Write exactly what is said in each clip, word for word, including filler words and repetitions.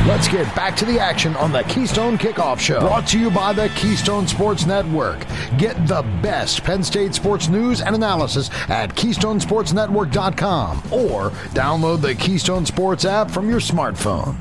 Let's get back to the action on the Keystone Kickoff Show. Brought to you by the Keystone Sports Network. Get the best Penn State sports news and analysis at keystone sports network dot com or download the Keystone Sports app from your smartphone.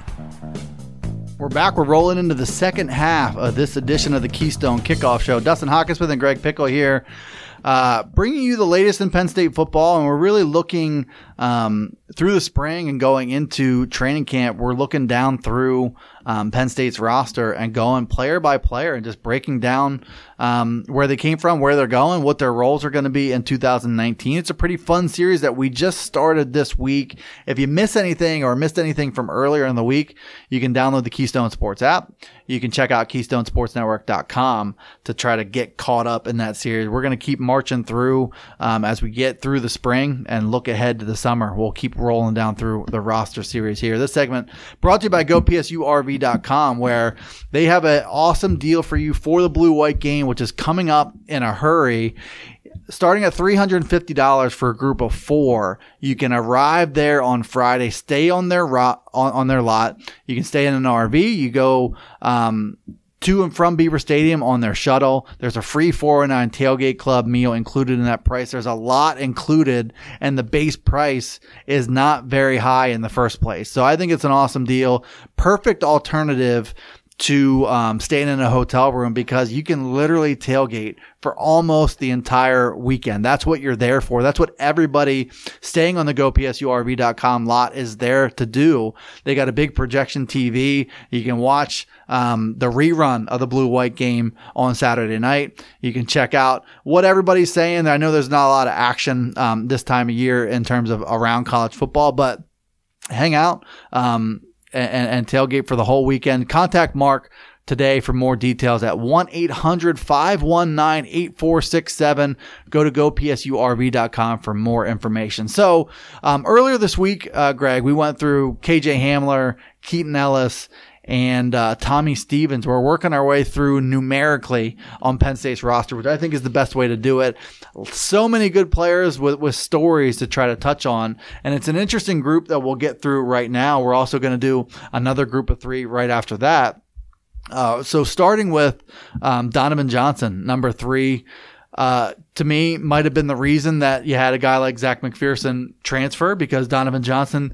We're back. We're rolling into the second half of this edition of the Keystone Kickoff Show. Dustin Hawkinsmith and Greg Pickle here, uh, bringing you the latest in Penn State football, and we're really looking um, through the spring and going into training camp. We're looking down through um, Penn State's roster and going player by player and just breaking down um, where they came from, where they're going, what their roles are going to be in two thousand nineteen. It's a pretty fun series that we just started this week. If you miss anything or missed anything from earlier in the week, you can download the Keystone Sports app. You can check out keystone sports network dot com to try to get caught up in that series. We're going to keep marching through um, as we get through the spring and look ahead to the summer. We'll keep rolling down through the roster series here. This segment brought to you by go p s u r v dot com, where they have an awesome deal for you for the blue-white game, which is coming up in a hurry. Starting at three hundred fifty dollars for a group of four, you can arrive there on Friday, stay on their ro- on, on their lot. You can stay in an R V. You go um, to and from Beaver Stadium on their shuttle. There's a free four oh nine tailgate club meal included in that price. There's a lot included, and the base price is not very high in the first place. So I think it's an awesome deal. Perfect alternative to um, staying in a hotel room, because you can literally tailgate for almost the entire weekend. That's what you're there for. That's what everybody staying on the go p s u r v dot com lot is there to do. They got a big projection T V. You can watch um, the rerun of the blue-white game on Saturday night. You can check out what everybody's saying. I know there's not a lot of action um, this time of year in terms of around college football, but hang out um, and, and tailgate for the whole weekend. Contact Mark today for more details at one eight hundred five one nine eight four six seven. Go to go p s u r v dot com for more information. So um, earlier this week, uh, Greg, we went through K J Hamler, Keaton Ellis, and uh, Tommy Stevens. We're working our way through numerically on Penn State's roster, which I think is the best way to do it. So many good players with, with stories to try to touch on, and it's an interesting group that we'll get through right now. We're also going to do another group of three right after that. Uh, so starting with um, Donovan Johnson, number three, uh, to me, might have been the reason that you had a guy like Zach McPherson transfer, because Donovan Johnson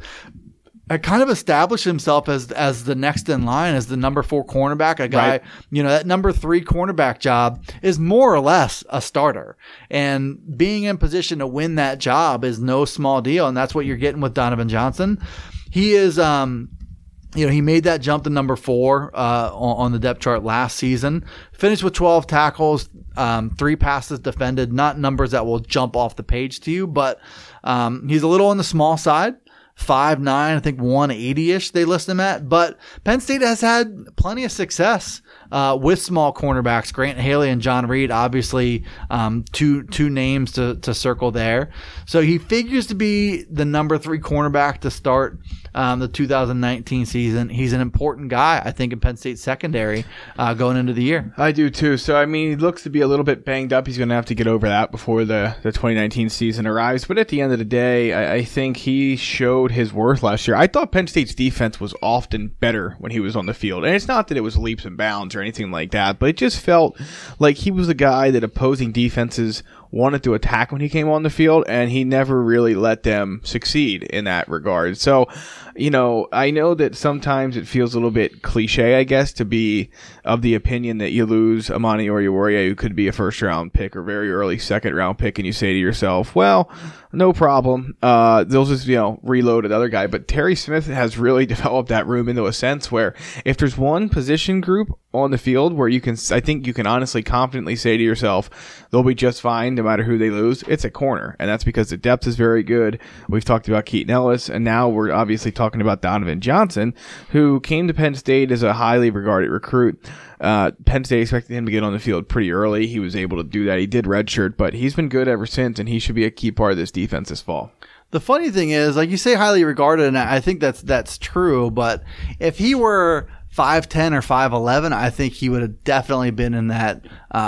had kind of established himself as as the next in line, as the number four cornerback, a guy, right. You know, that number three cornerback job is more or less a starter. And being in position to win that job is no small deal, and that's what you're getting with Donovan Johnson. He is... um. You know, he made that jump to number four uh, on, on the depth chart last season. Finished with twelve tackles, um, three passes defended. Not numbers that will jump off the page to you, but um, he's a little on the small side. five nine, I think one eighty-ish they list him at. But Penn State has had plenty of success uh, with small cornerbacks. Grant Haley and John Reed, obviously um, two two names to, to circle there. So he figures to be the number three cornerback to start um, the two thousand nineteen season. He's an important guy, I think, in Penn State secondary uh, going into the year. I do too. So, I mean, he looks to be a little bit banged up. He's going to have to get over that before the, the twenty nineteen season arrives. But at the end of the day, I, I think he showed his worth last year. I thought Penn State's defense was often better when he was on the field. And it's not that it was leaps and bounds or anything like that, but it just felt like he was a guy that opposing defenses wanted to attack when he came on the field, and he never really let them succeed in that regard. So, you know, I know that sometimes it feels a little bit cliche, I guess, to be of the opinion that you lose Amani Oruwariye, who could be a first-round pick or very early second-round pick, and you say to yourself, well, no problem. Uh, they'll just, you know, reload another guy. But Terry Smith has really developed that room into a sense where if there's one position group on the field where you can, I think you can honestly confidently say to yourself, they'll be just fine no matter who they lose, it's a corner. And that's because the depth is very good. We've talked about Keaton Ellis, and now we're obviously talking about Donovan Johnson, who came to Penn State as a highly regarded recruit. Uh, Penn State expected him to get on the field pretty early. He was able to do that. He did redshirt, but he's been good ever since, and he should be a key part of this defense this fall. The funny thing is, like you say, highly regarded, and I think that's that's true, but if he were five ten or five eleven, I think he would have definitely been in that um,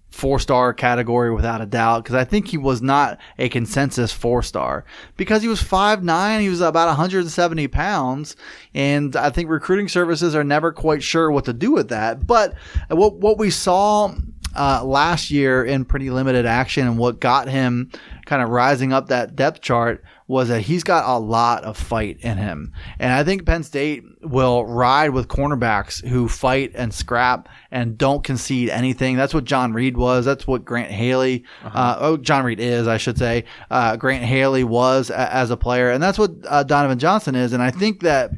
four-star category without a doubt, because I think he was not a consensus four-star because he was five nine, he was about one hundred seventy pounds, and I think recruiting services are never quite sure what to do with that. But what what we saw uh, last year in pretty limited action and what got him kind of rising up that depth chart was that he's got a lot of fight in him. And I think Penn State will ride with cornerbacks who fight and scrap and don't concede anything. That's what John Reed was. That's what Grant Haley, uh-huh. uh, oh, John Reed is, I should say. Uh, Grant Haley was a, as a player. And that's what uh, Donovan Johnson is. And I think that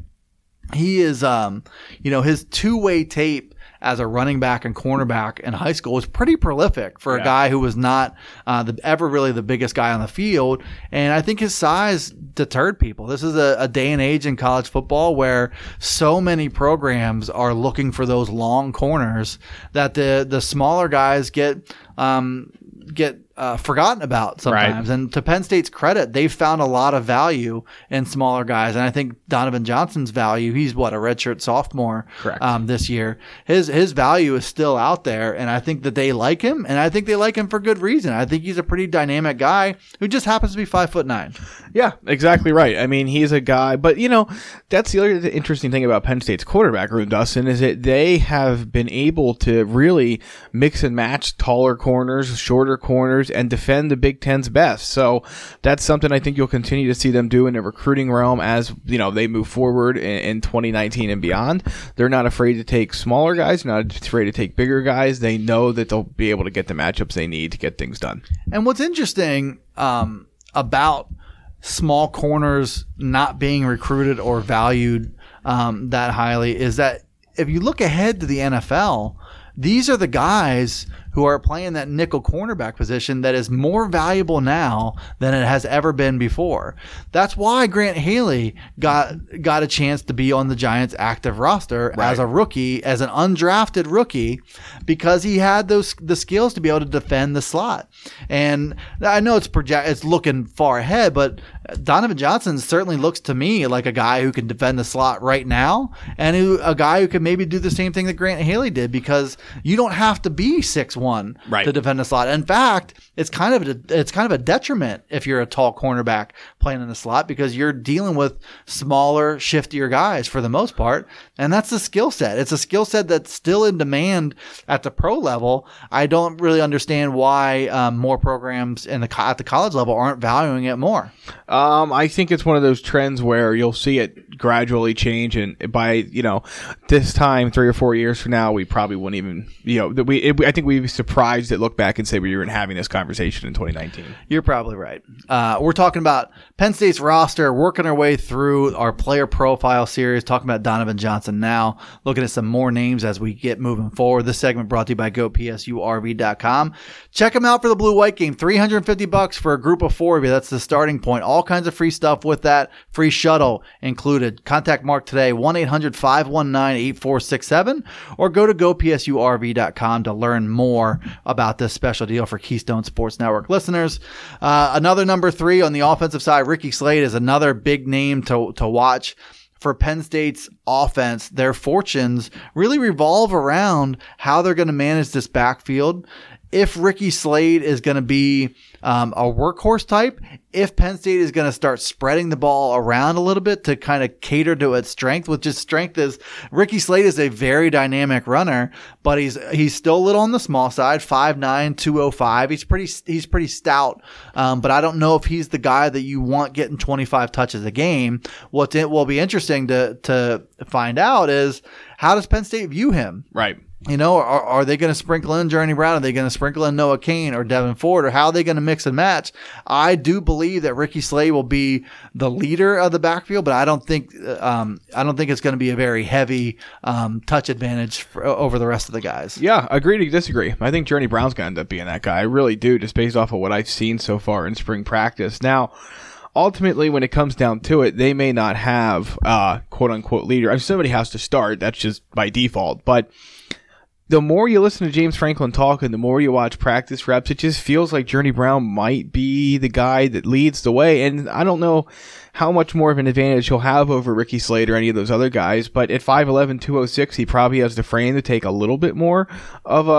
he is, um, you know, his two-way tape as a running back and cornerback in high school was pretty prolific for yeah. a guy who was not uh, the, ever really the biggest guy on the field. And I think his size deterred people. This is a, a day and age in college football where so many programs are looking for those long corners that the, the smaller guys get um, get uh, forgotten about sometimes. Right. And to Penn State's credit, they've found a lot of value in smaller guys. And I think Donovan Johnson's value, he's what, a redshirt sophomore um, this year. His his value is still out there. And I think that they like him. And I think they like him for good reason. I think he's a pretty dynamic guy who just happens to be five foot nine. Yeah, exactly right. I mean, he's a guy, but you know, that's the other interesting thing about Penn State's quarterback room, Dustin, is that they have been able to really mix and match taller corners, shorter corners, and defend the Big Ten's best. So that's something I think you'll continue to see them do in the recruiting realm as, you know, they move forward in, in twenty nineteen and beyond. They're not afraid to take smaller guys, not afraid to take bigger guys. They know that they'll be able to get the matchups they need to get things done. And what's interesting um, about small corners not being recruited or valued um, that highly is that if you look ahead to the N F L, these are the guys who are playing that nickel cornerback position that is more valuable now than it has ever been before. That's why Grant Haley got got a chance to be on the Giants' active roster right. as a rookie, as an undrafted rookie, because he had those the skills to be able to defend the slot. And I know it's project it's looking far ahead, but Donovan Johnson certainly looks to me like a guy who can defend the slot right now, and who a guy who can maybe do the same thing that Grant Haley did, because you don't have to be six one right. to defend the slot. In fact, it's kind of a, it's kind of a detriment if you're a tall cornerback playing in the slot, because you're dealing with smaller, shiftier guys for the most part, and that's the skill set. It's a skill set that's still in demand at the pro level. I don't really understand why um, more programs in the at the college level aren't valuing it more. Um, I think it's one of those trends where you'll see it gradually change, and by you know this time three or four years from now, we probably wouldn't even you know that we. It, I think we'd be surprised to look back and say we weren't having this conversation in twenty nineteen. You're probably right. Uh, we're talking about Penn State's roster, working our way through our player profile series, talking about Donovan Johnson now, looking at some more names as we get moving forward. This segment brought to you by Go P S U R V dot com. Check them out for the Blue White game. three hundred fifty bucks for a group of four of you. That's the starting point. All kinds of free stuff with that. Free shuttle included. Contact Mark today, one eight hundred five one nine eight four six seven, or go to Go P S U R V dot com to learn more about this special deal for Keystone Sports Network listeners. Uh, another number three on the offensive side, Ricky Slade is another big name to, to watch. For Penn State's offense, their fortunes really revolve around how they're going to manage this backfield. If Ricky Slade is going to be um, a workhorse type, if Penn State is going to start spreading the ball around a little bit to kind of cater to its strength, which its strength is Ricky Slade is a very dynamic runner, but he's he's still a little on the small side, five nine, two oh five. He's pretty he's pretty stout, um, but I don't know if he's the guy that you want getting twenty-five touches a game. What it will be interesting to to find out is, how does Penn State view him? Right. You know, are, are they going to sprinkle in Journey Brown? Are they going to sprinkle in Noah Cain or Devin Ford? Or how are they going to mix and match? I do believe that Ricky Slade will be the leader of the backfield, but I don't think um, I don't think it's going to be a very heavy um, touch advantage for, over the rest of the guys. Yeah, agree to disagree. I think Journey Brown's going to end up being that guy. I really do, just based off of what I've seen so far in spring practice. Now, ultimately, when it comes down to it, they may not have uh, quote-unquote leader. I mean, somebody has to start. That's just by default. But the more you listen to James Franklin talk and the more you watch practice reps, it just feels like Journey Brown might be the guy that leads the way. And I don't know how much more of an advantage he'll have over Ricky Slade or any of those other guys, but at five eleven, two oh six, he probably has the frame to take a little bit more of a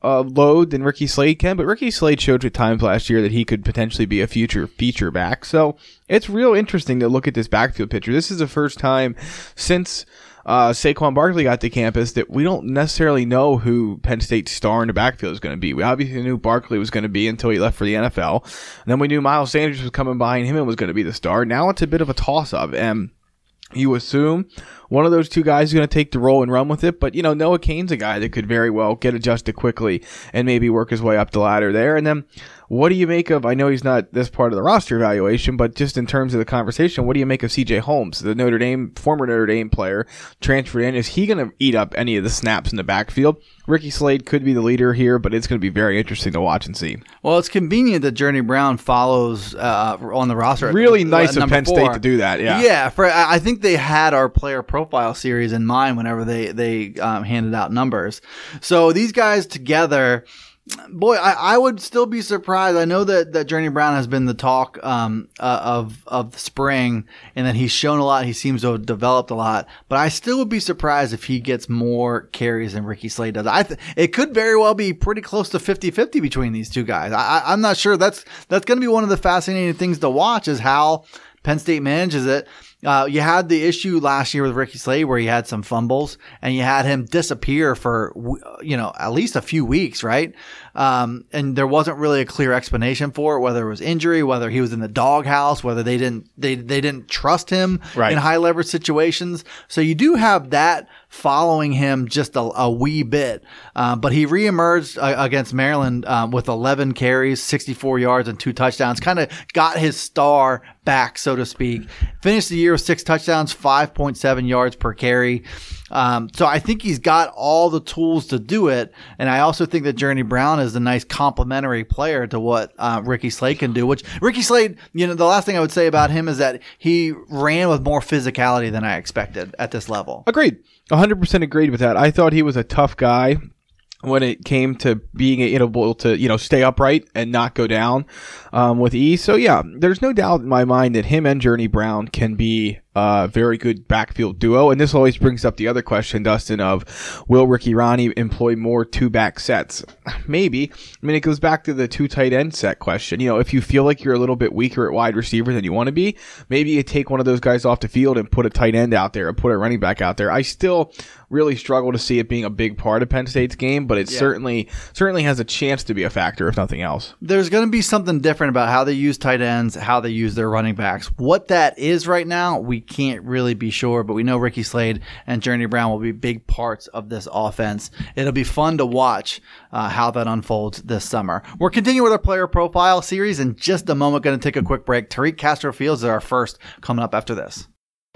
uh, load than Ricky Slade can, but Ricky Slade showed at times last year that he could potentially be a future feature back. So it's real interesting to look at this backfield picture. This is the first time since uh, Saquon Barkley got to campus that we don't necessarily know who Penn State's star in the backfield is going to be. We obviously knew Barkley was going to be until he left for the N F L. And then we knew Miles Sanders was coming behind him and was going to be the star. Now it's a bit of a toss-up, and you assume one of those two guys is going to take the role and run with it. But, you know, Noah Cain's a guy that could very well get adjusted quickly and maybe work his way up the ladder there. And then what do you make of, I know he's not this part of the roster evaluation, but just in terms of the conversation, what do you make of C J Holmes, the Notre Dame, former Notre Dame player, transferred in? Is he going to eat up any of the snaps in the backfield? Ricky Slade could be the leader here, but it's going to be very interesting to watch and see. Well, it's convenient that Journey Brown follows uh, on the roster. Really at, nice at of Penn four. State to do that, yeah. Yeah, for, I think they had our player profile series in mind whenever they, they um, handed out numbers. So these guys together, boy, I, I would still be surprised. I know that, that Journey Brown has been the talk um, uh, of of the spring, and that he's shown a lot. He seems to have developed a lot. But I still would be surprised if he gets more carries than Ricky Slade does. I th- it could very well be pretty close to fifty-fifty between these two guys. I, I, I'm not sure. That's that's going to be one of the fascinating things to watch, is how Penn State manages it. Uh, you had the issue last year with Ricky Slade where he had some fumbles, and you had him disappear for, you know, at least a few weeks, right? Um, and there wasn't really a clear explanation for it, whether it was injury, whether he was in the doghouse, whether they didn't, they, they didn't trust him right. in high leverage situations. So you do have that following him just a, a wee bit. Uh, but he reemerged uh, against Maryland um, with eleven carries, sixty-four yards, and two touchdowns. Kind of got his star back, so to speak. Finished the year with six touchdowns, five point seven yards per carry. Um, so I think he's got all the tools to do it. And I also think that Journey Brown is a nice complementary player to what uh, Ricky Slade can do, which Ricky Slade, you know, the last thing I would say about him is that he ran with more physicality than I expected at this level. Agreed. one hundred percent agreed with that. I thought he was a tough guy when it came to being able to, you know, stay upright and not go down um, with ease. So, yeah, there's no doubt in my mind that him and Journey Brown can be a very good backfield duo. And this always brings up the other question, Dustin, of will Ricky Rahne employ more two-back sets? Maybe. I mean, it goes back to the two tight end set question. You know, if you feel like you're a little bit weaker at wide receiver than you want to be, maybe you take one of those guys off the field and put a tight end out there or put a running back out there. I still really struggle to see it being a big part of Penn State's game, but it yeah. certainly certainly has a chance to be a factor, if nothing else. There's going to be something different about how they use tight ends, how they use their running backs. What that is right now, we can't really be sure, but we know Ricky Slade and Journey Brown will be big parts of this offense. It'll be fun to watch uh, how that unfolds this summer. We're continuing with our player profile series in just a moment. Going to take a quick break. Tariq Castro-Fields is our first, coming up after this.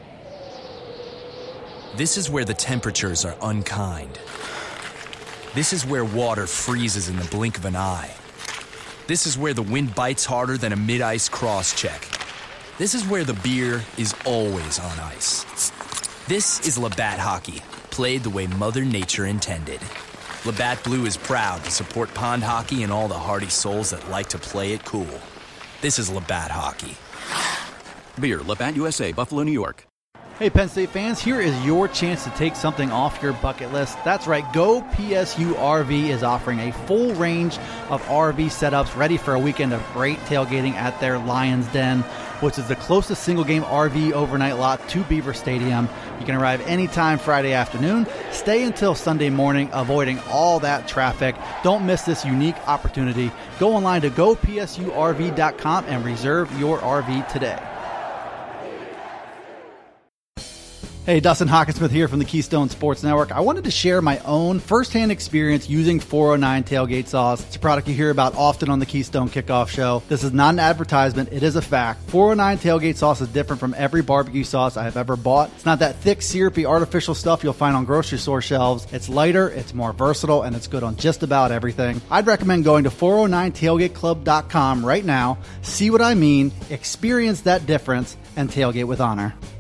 This is where the temperatures are unkind. This is where water freezes in the blink of an eye. This is where the wind bites harder than a mid-ice cross-check. This is where the beer is always on ice. This is Labatt Hockey, played the way Mother Nature intended. Labatt Blue is proud to support pond hockey and all the hardy souls that like to play it cool. This is Labatt Hockey. Beer, Labatt U S A, Buffalo, New York. Hey, Penn State fans, here is your chance to take something off your bucket list. That's right, Go P S U R V is offering a full range of R V setups ready for a weekend of great tailgating at their Lions Den, which is the closest single-game R V overnight lot to Beaver Stadium. You can arrive anytime Friday afternoon, stay until Sunday morning, avoiding all that traffic. Don't miss this unique opportunity. Go online to go P S U R V dot com and reserve your R V today. Hey, Dustin Hockensmith here from the Keystone Sports Network. I wanted to share my own firsthand experience using four oh nine Tailgate Sauce. It's a product you hear about often on the Keystone Kickoff Show. This is not an advertisement. It is a fact. four oh nine Tailgate Sauce is different from every barbecue sauce I have ever bought. It's not that thick, syrupy, artificial stuff you'll find on grocery store shelves. It's lighter, it's more versatile, and it's good on just about everything. I'd recommend going to four oh nine tailgate club dot com right now, see what I mean, experience that difference, and tailgate with honor.